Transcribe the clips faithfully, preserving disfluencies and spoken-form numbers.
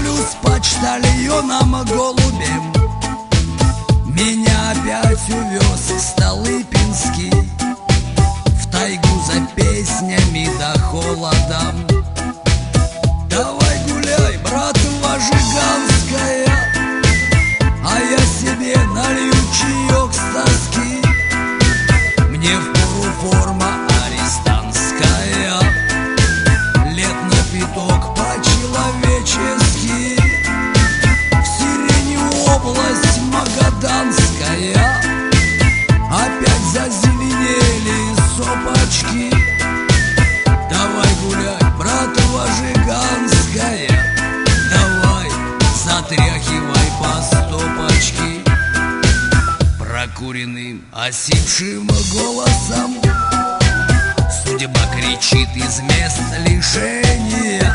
волю с почтальоном голубем. Меня опять увез в Столыпинский, в тайгу за песнями да холодом. Давай гуляй, братва жиганская, а я себе налью чаек с тоски. Мне впору форма арестантская, лет на пяток по-человечески. В сирени область магаданская, опять зазеленели сопочки. Давай гулять, братва жиганская, давай затряхивай по стопочке. Прокуренным осипшим голосом судьба кричит из мест лишения.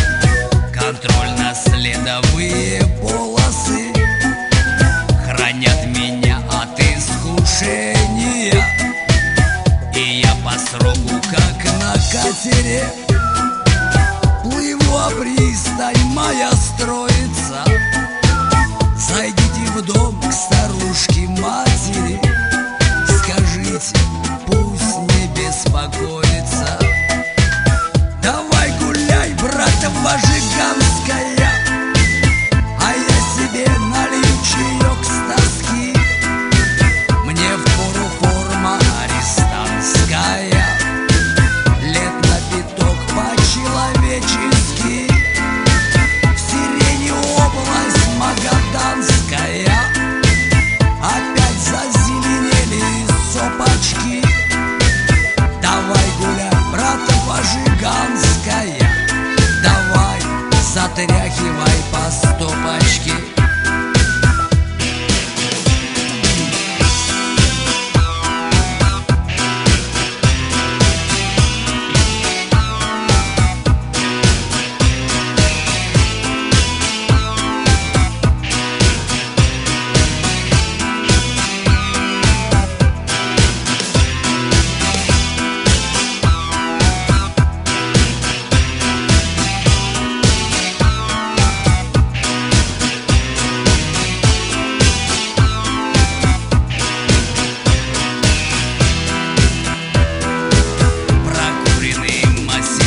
Контрольно-следовые полосы хранят меня от искушения. И я по сроку, как на катере, плыву, а пристань моя строится. Зайдите в дом к старушке матери, скажите, пусть не беспокоится. Давай гуляй, братва жиганская, а я себе налью чаек с тоски. Мне впору форма арестантская, лет на пяток по-человечески. В сирени область магаданская, опять зазеленели сопочки. Давай гуляй, братва жиганская, давай затряхивай по стопочке.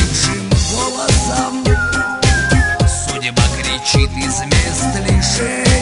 Кричит из мест лишения.